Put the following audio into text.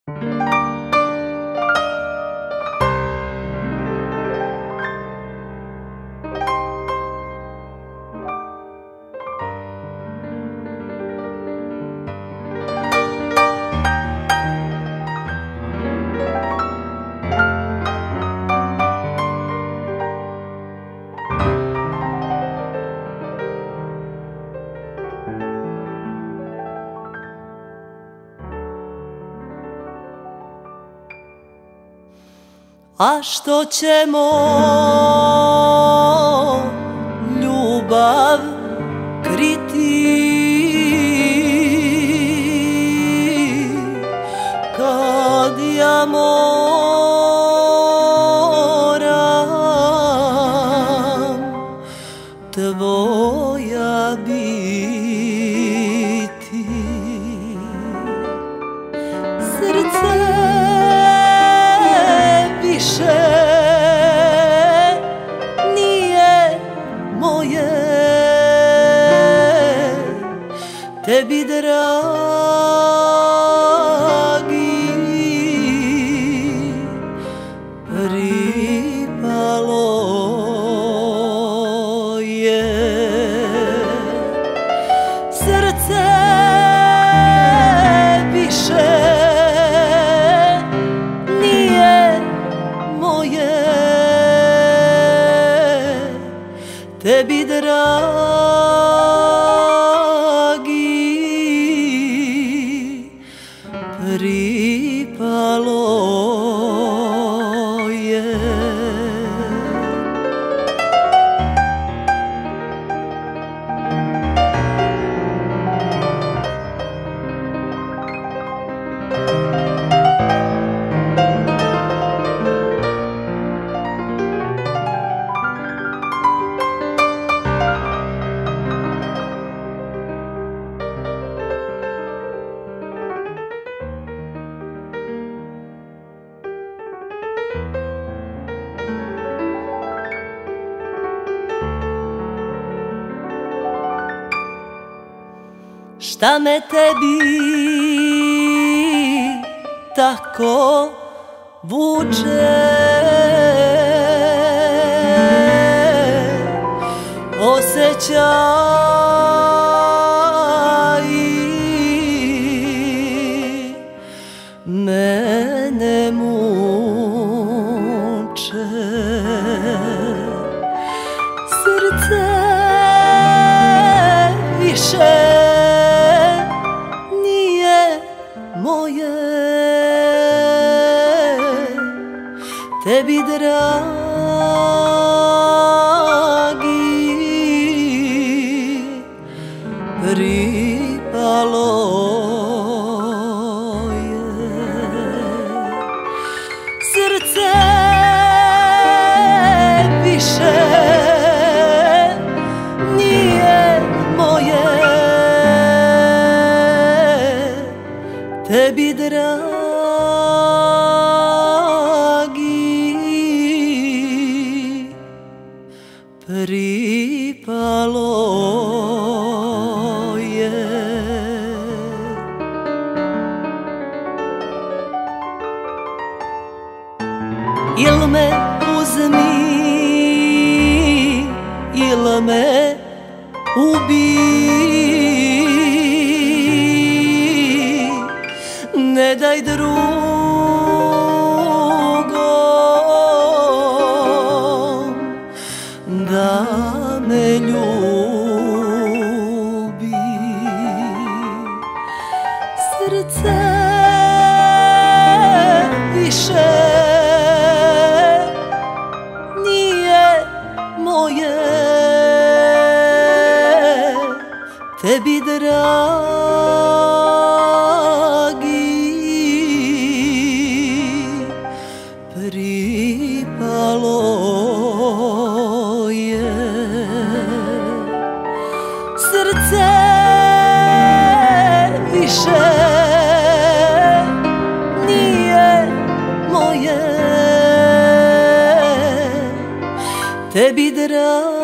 A što ćemo ljubav kriti kad ja moram tvoja biti? Srce više nije moje, tebi dragi pripalo je. Srce više tebi dragi pripalo je. Šta me tebi tako vuče, osjećaj mene muče. Srce više moje, tebi dragi pripalo je. Srce više nije moje, tebi dragi pripalo je. Il me uzmi, il me ubi, ne daj drugom da me ljubi. Srce više nije moje, tebi dragi pripalo je. Srce više nije moje, tebi dragi